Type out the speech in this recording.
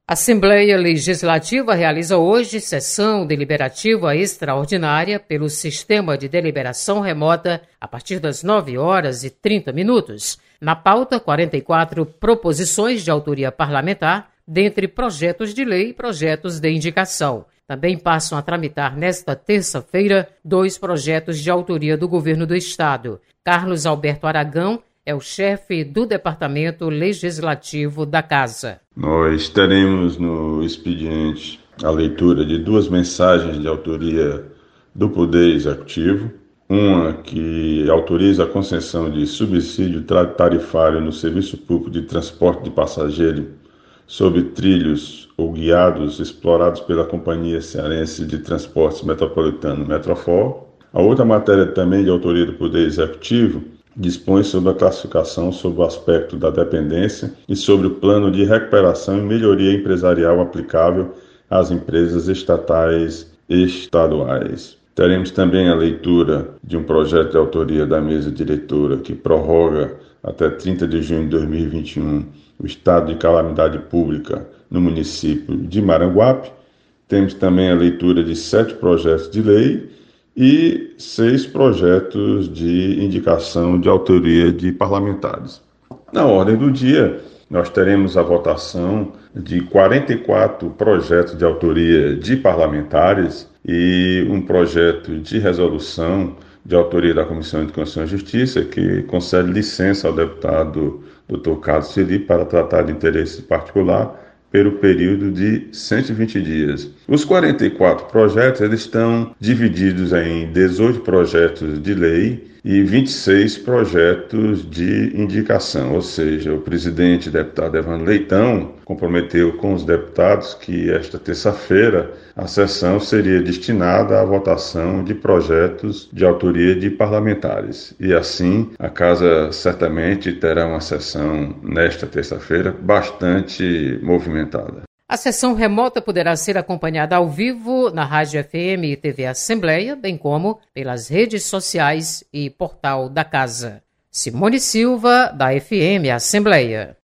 A Assembleia Legislativa realiza hoje sessão deliberativa extraordinária pelo Sistema de Deliberação Remota a partir das 9h30. Na pauta, 44 proposições de autoria parlamentar, dentre projetos de lei e projetos de indicação. Também passam a tramitar nesta terça-feira 2 projetos de autoria do Governo do Estado. Carlos Alberto Aragão é o chefe do Departamento Legislativo da Casa. Nós teremos no expediente a leitura de 2 mensagens de autoria do Poder Executivo. Uma que autoriza a concessão de subsídio tarifário no serviço público de transporte de passageiro sobre trilhos ou guiados explorados pela Companhia Cearense de Transportes Metropolitano Metrofor. A outra matéria também de autoria do Poder Executivo dispõe sobre a classificação sob o aspecto da dependência e sobre o plano de recuperação e melhoria empresarial aplicável às empresas estatais e estaduais. Teremos também a leitura de um projeto de autoria da mesa diretora que prorroga até 30 de junho de 2021 o estado de calamidade pública no município de Maranguape. Temos também a leitura de 7 projetos de lei e 6 projetos de indicação de autoria de parlamentares. Na ordem do dia, nós teremos a votação de 44 projetos de autoria de parlamentares e um projeto de resolução de autoria da Comissão de Constituição e Justiça que concede licença ao deputado Dr. Carlos Felipe para tratar de interesse particular pelo período de 120 dias. Os 44 projetos eles estão divididos em 18 projetos de lei e 26 projetos de indicação, ou seja, o presidente, deputado Evandro Leitão, comprometeu com os deputados que esta terça-feira a sessão seria destinada à votação de projetos de autoria de parlamentares. E assim, a Casa certamente terá uma sessão nesta terça-feira bastante movimentada. A sessão remota poderá ser acompanhada ao vivo na Rádio FM e TV Assembleia, bem como pelas redes sociais e portal da Casa. Simone Silva, da FM Assembleia.